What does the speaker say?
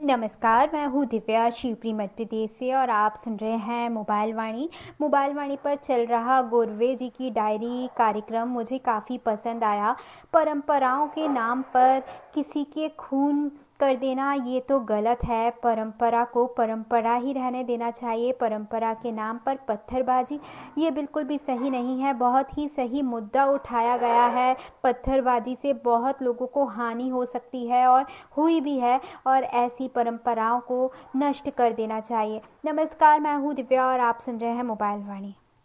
नमस्कार, मैं हूँ दिव्या शिवपुरी मध्य प्रदेश से और आप सुन रहे हैं मोबाइल वाणी। मोबाइल वाणी पर चल रहा गोरवे जी की डायरी कार्यक्रम मुझे काफ़ी पसंद आया। परंपराओं के नाम पर किसी के खून कर देना ये तो गलत है। परंपरा को परंपरा ही रहने देना चाहिए। परंपरा के नाम पर पत्थरबाजी ये बिल्कुल भी सही नहीं है। बहुत ही सही मुद्दा उठाया गया है। पत्थरबाजी से बहुत लोगों को हानि हो सकती है और हुई भी है, और ऐसी परंपराओं को नष्ट कर देना चाहिए। नमस्कार, मैं हूँ दिव्या और आप सुन रहे हैं मोबाइल वाणी।